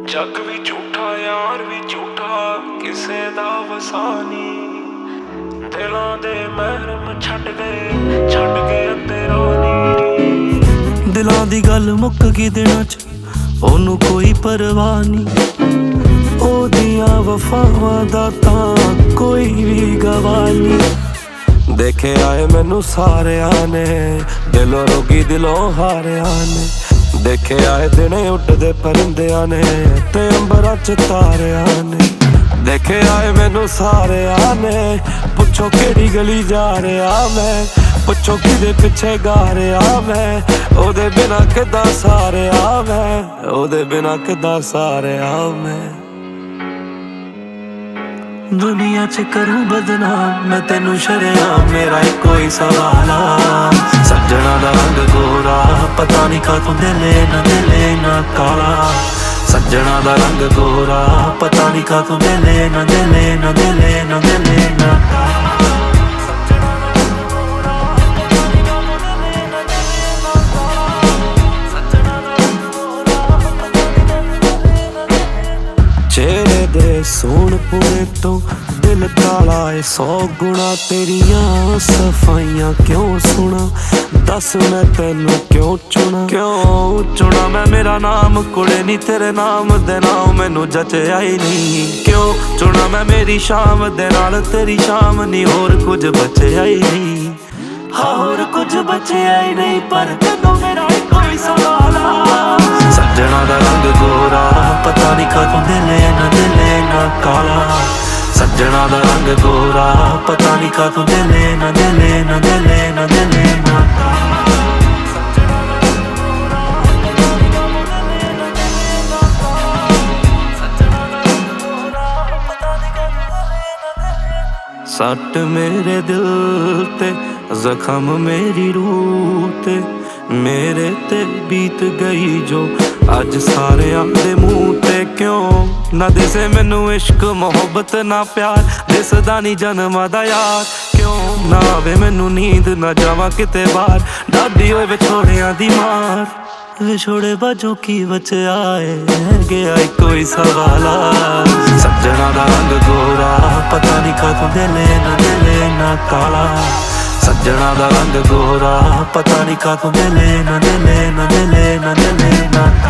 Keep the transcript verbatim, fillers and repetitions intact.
जग भी झूठा यार भी झूठा किसे दा वसानी दिलों दे महरम छड़ गए छड़ के तेरा नी दिलों दी गल मुक गई दिनां च ओनू कोई परवाह नहीं ओदियां वफावां दा तां कोई भी गवाह नहीं देखे आए मैनू सारियां ने दिलों रोगी दिलों हारियां ने देखे आए दिने उड्डदे परिंदियां ने ते अंबरां च तारियां ने देखे आए मैनू सारियां ने पुछो केड़ी गली जा रहा मैं पुछो किदे पिछे गा रहा मैं ओदे बिना किदां सारिया मैं ओदे बिना किदां सारिया मैं दुनिया च करूं बदनाम मैं तेनू शरेआम मेरा इको ही सवाल आ सज्जणा दा रंग गोरा पता नहीं कातों दिले ना दिले ना काला सज्जणा दा रंग गोरा पता नहीं कातों दिले ना दिले ना दिले ना दिले ना चेहरे दे सोन पूरे तो दिल काला है सौ गुणा तेरियां सफाइयां क्यों सुना दस मैं तेनू क्यों चुना क्यों चुना मैं मेरा नाम कुड़े नी तेरे नाम दे नाम मैनू जचया ही नहीं क्यों चुना मैं मेरी शाम दे नाल तेरी शाम नी होर कुछ बचया ही नहीं होर कुछ बचया ही नहीं पर तेनू मेरा कोई सवाल सज्जणा दा रंग गोरा पता नहीं कदों दिले ना दिले ना काला सज्जणा दा रंग गोरा पता नहीं कदों दिले ना दिले ना दिले ना दिले ना सट मेरे दिल ते जख्म मेरी रूह ते मेरे ते बीत गई जो अज सारियां दे मुंह ते क्यों ना दिसे मैनू इश्क मोहब्बत ना प्यार दिसदा नी जन्म दा यार क्यों ना आवे मैनू नींद ना जावां किते बाहर डाडी होए विछोड़ियां दी मार विछोड़े बाजों की बचया है गया कोई सवाल सज्जणा दा रंग गोरा पता नहीं कदों दिले ना दिले ना काला सज्जणा दा रंग गोरा पता नहीं कदों दिले ना दिले ना दिले ना दिले ना